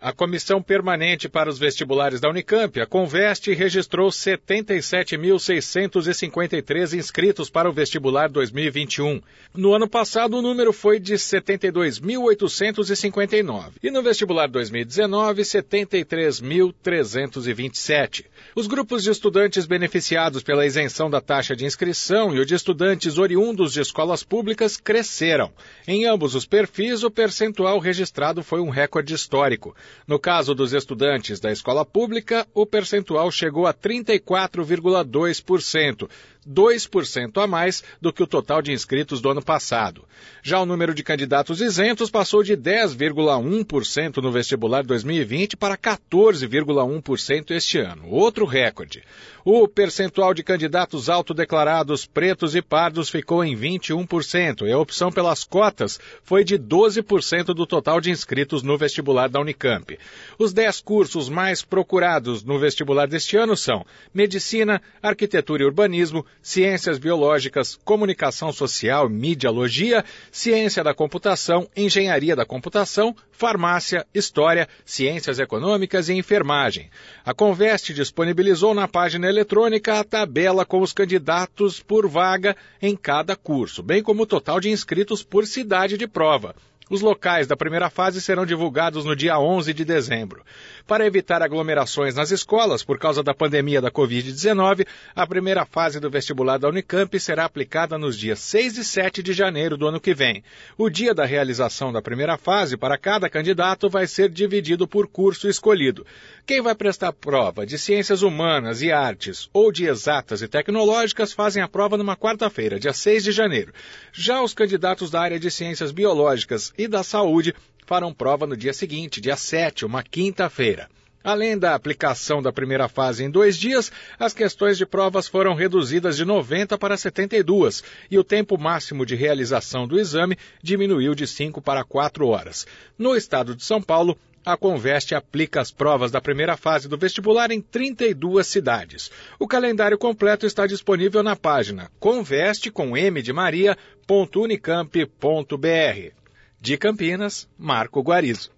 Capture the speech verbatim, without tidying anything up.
A Comissão Permanente para os Vestibulares da Unicamp, a Conveste, registrou setenta e sete mil seiscentos e cinquenta e três inscritos para o vestibular dois mil e vinte e um. No ano passado, o número foi de setenta e dois mil oitocentos e cinquenta e nove. E no vestibular dois mil e dezenove, setenta e três mil trezentos e vinte e sete. Os grupos de estudantes beneficiados pela isenção da taxa de inscrição e o de estudantes oriundos de escolas públicas cresceram. Em ambos os perfis, o percentual registrado foi um recorde histórico. No caso dos estudantes da escola pública, o percentual chegou a trinta e quatro vírgula dois por cento, dois por cento a mais do que o total de inscritos do ano passado. Já o número de candidatos isentos passou de dez vírgula um por cento no vestibular dois mil e vinte para quatorze vírgula um por cento este ano, outro recorde. O percentual de candidatos autodeclarados pretos e pardos ficou em vinte e um por cento e a opção pelas cotas foi de doze por cento do total de inscritos no vestibular da Unicamp. Os dez cursos mais procurados no vestibular deste ano são Medicina, Arquitetura e Urbanismo, Ciências Biológicas, Comunicação Social e Mediologia, Ciência da Computação, Engenharia da Computação, Farmácia, História, Ciências Econômicas e Enfermagem. A Conveste disponibilizou na página eletrônica a tabela com os candidatos por vaga em cada curso, bem como o total de inscritos por cidade de prova. Os locais da primeira fase serão divulgados no dia onze de dezembro. Para evitar aglomerações nas escolas por causa da pandemia da covid dezenove, a primeira fase do vestibular da Unicamp será aplicada nos dias seis e sete de janeiro do ano que vem. O dia da realização da primeira fase para cada candidato vai ser dividido por curso escolhido. Quem vai prestar prova de Ciências Humanas e Artes ou de Exatas e Tecnológicas fazem a prova numa quarta-feira, dia seis de janeiro. Já os candidatos da área de Ciências Biológicas e da Saúde farão prova no dia seguinte, dia sete, uma quinta-feira. Além da aplicação da primeira fase em dois dias, as questões de provas foram reduzidas de noventa para setenta e duas e o tempo máximo de realização do exame diminuiu de cinco para quatro horas. No estado de São Paulo, a Conveste aplica as provas da primeira fase do vestibular em trinta e duas cidades. O calendário completo está disponível na página conveste com m de maria ponto unicamp ponto br. De Campinas, Marco Guarizo.